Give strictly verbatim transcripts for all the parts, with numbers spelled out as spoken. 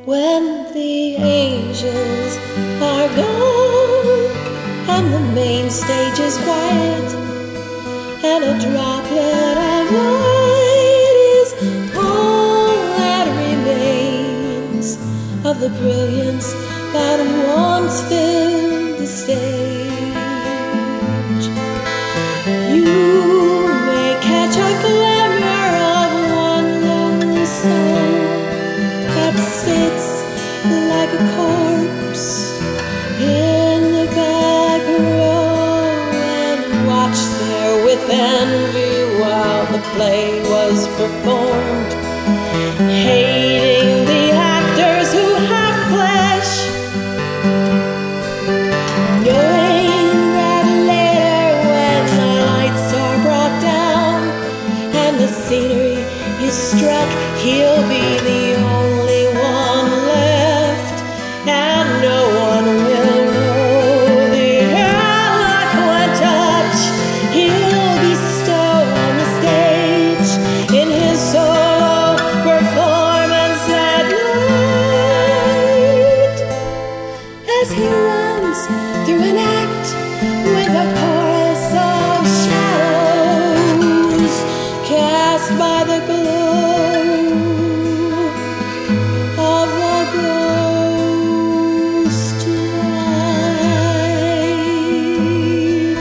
When the angels are gone and the main stage is quiet, and a droplet of light is all that remains of the brilliance that once filled the stage. You may catch a glimmer of one lonely soul that sits like a corpse in the back row and watch there with envy while the play was performed, hating the actors who have flesh, knowing that later when the lights are brought down and the scenery is struck, he'll be the only one left, and no one will know the eloquent touch he'll bestow on the stage in his solo performance at night, as he runs through an act with a chorus of shadows cast by the glow of the ghost light.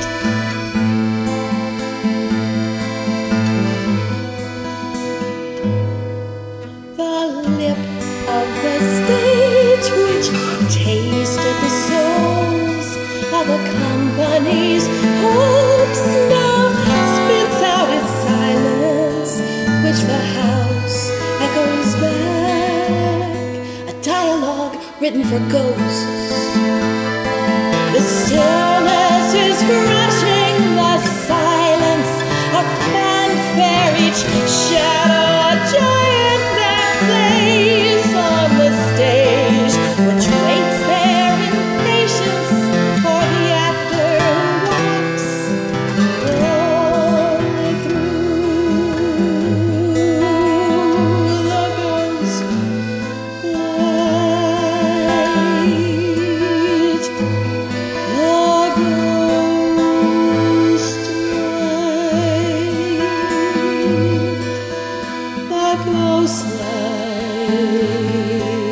The lip of the stage which tasted the souls of a company's hopes now spits out its silence, which the house echoes back, a dialogue written for ghosts. The stillness is crushing the silence, a fanfare, each shadow a giant that plays on the stage, which waits there in patience for the actor who walks only through the ghost light, the ghost light, the ghost light.